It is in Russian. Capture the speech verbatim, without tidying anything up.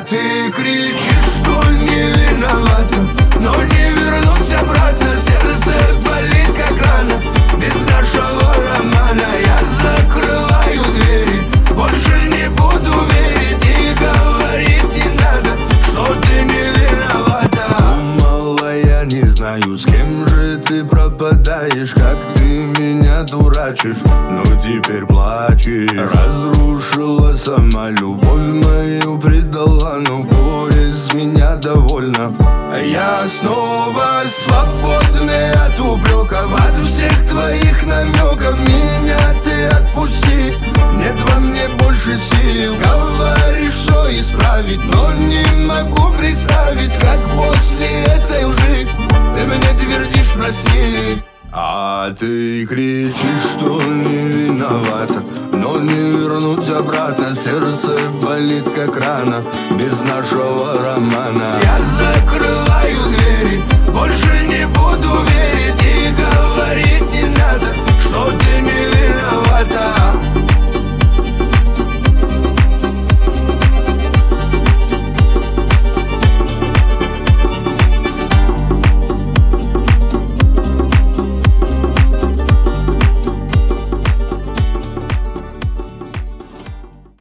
ты кричишь, что не виновата, но не вернуть обратно. Сердце болит как рана, без нашего романа. Я закрываю двери, больше не буду верить и говорить не надо, что ты не виновата. Думала, я не знаю, с кем же ты пропадаешь, как ты меня дурачишь, но теперь плачешь. Разрушила сама любовь мою, предала, но горе с меня довольна. Я снова свободный от упреков, от всех твоих намеков. Меня ты отпусти, нет во мне больше сил. Говоришь, все исправить, но не могу представить, как после этой лжи ты мне твердишь прости. А ты кричишь, что не виновата, но не вернуть обратно. Сердце болит как рана, без нашего романа. Я закрыл